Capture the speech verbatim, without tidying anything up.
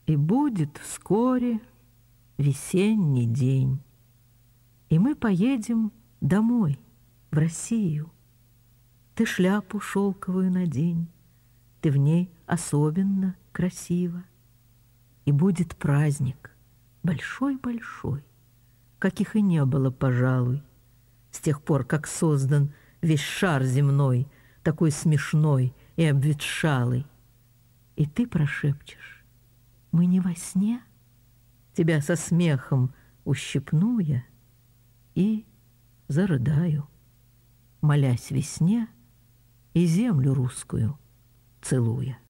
И будет вскоре весенний день, и мы поедем домой, в Россию. Ты шляпу шелковую надень, ты в ней особенно красива. И будет праздник большой-большой, каких и не было, пожалуй, с тех пор, как создан весь шар земной, такой смешной и обветшалый. И ты прошепчешь: мы не во сне? Тебя со смехом ущипну я и зарыдаю, молясь весне и землю русскую целуя.